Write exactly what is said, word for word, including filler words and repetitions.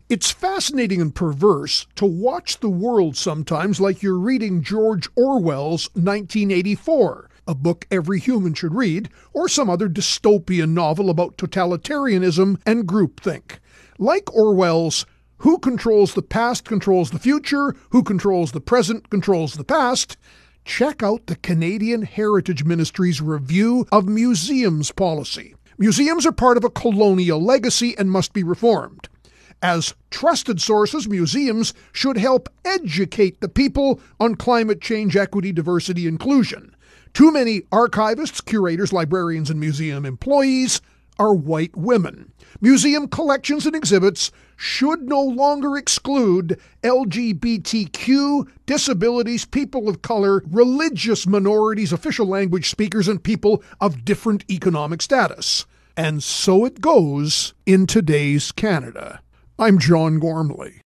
It's fascinating and perverse to watch the world sometimes like you're reading George Orwell's nineteen eighty-four, a book every human should read, or some other dystopian novel about totalitarianism and groupthink. Like Orwell's "Who controls the past controls the future, who controls the present controls the past," check out the Canadian Heritage Ministry's review of museums policy. Museums are part of a colonial legacy and must be reformed. As trusted sources, museums should help educate the people on climate change, equity, diversity, inclusion. Too many archivists, curators, librarians, and museum employees are white women. Museum collections and exhibits should no longer exclude L G B T Q, disabilities, people of color, religious minorities, official language speakers, and people of different economic status. And so it goes in today's Canada. I'm John Gormley.